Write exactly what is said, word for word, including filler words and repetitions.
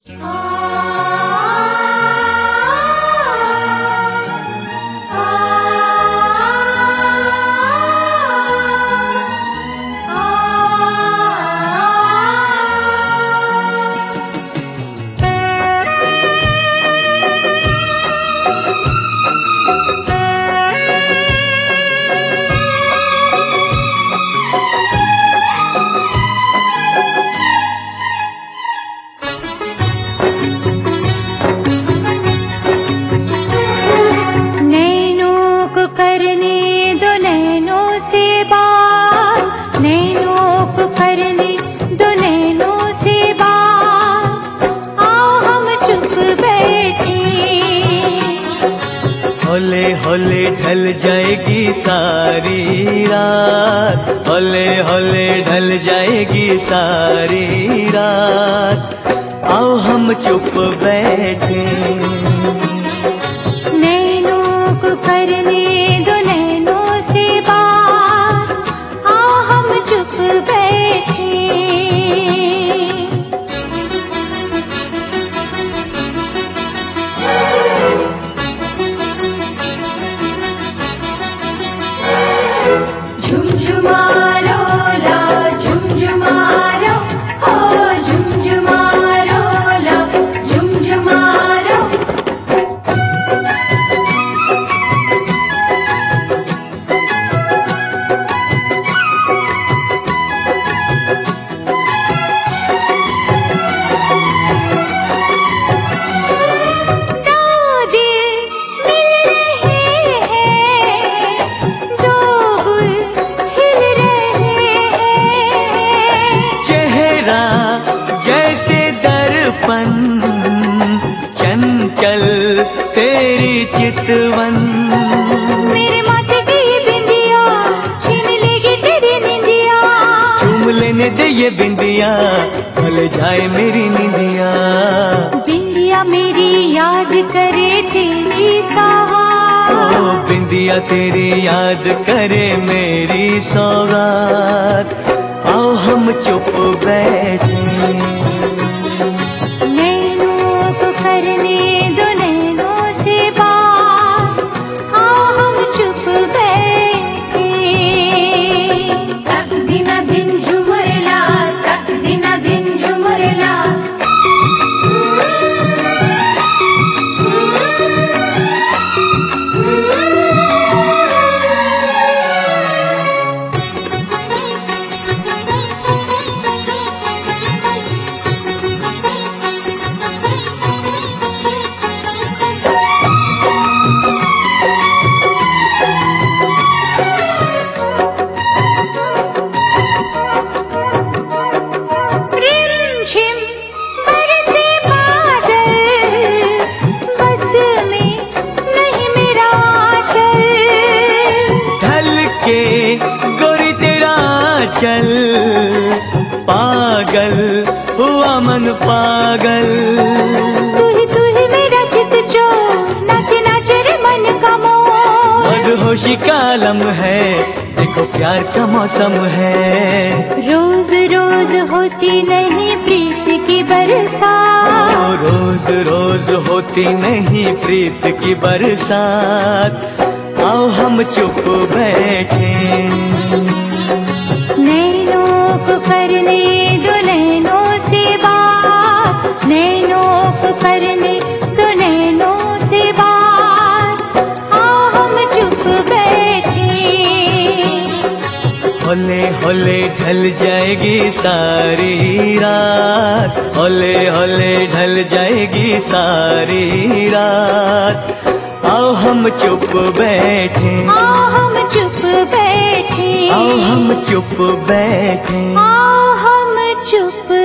हौले हौले ढल जाएगी सारी रात, हौले हौले ढल जाएगी सारी रात। आओ हम चुप बैठे, नैनों को करने दो नैनों से बात, आओ हम चुप बैठे। झुमझुमारो ला झुमझुमारो, ओ झुमझुमारो ला झुमझुमारो। दो दिल मिल रहे हैं, दो गुल खिल रहे हैं। चेहरा जैसे दर्पण, चंचल तेरी चितवन। मेरे माथे की ये बिंदिया छीन लेगी तेरी निंदिया, चूम लेने दे ये बिंदिया, भले जाए मेरी निंदिया। बिंदिया मेरी याद करे तेरी सौगात, ओ बिंदिया तेरी याद करे मेरी सौगात। आओ हम चुप बैठे, नैनों को करने दो नैनों से बात, आओ हम चुप बैठे। तक दिना दिन झुमरला, तक दिना दिन झुमरला। रिमझिम बरसे बादल, बस में नहीं मेरा चल। ढल के गोरी तेरा चल, पागल हुआ मन पागल। तू ही तू ही मेरा चित जो नाचे नाचे रे मन का मोर। मदहोशी का आलम है, देखो प्यार का मौसम है। रोज रोज होती नहीं प्रीत की बरसात, ओ रोज रोज होती नहीं प्रीत की बरसात। आओ हम चुप बैठे, नैनों को करने दो नैनों से बात, नैनों को करने दो नैनों से बात, आओ हम चुप बैठे। हौले हौले ढल जाएगी सारी रात, हौले हौले ढल जाएगी सारी रात। आओ हम चुप बैठे, आओ हम चुप बैठे, आओ हम चुप बैठे। आओ हम चुप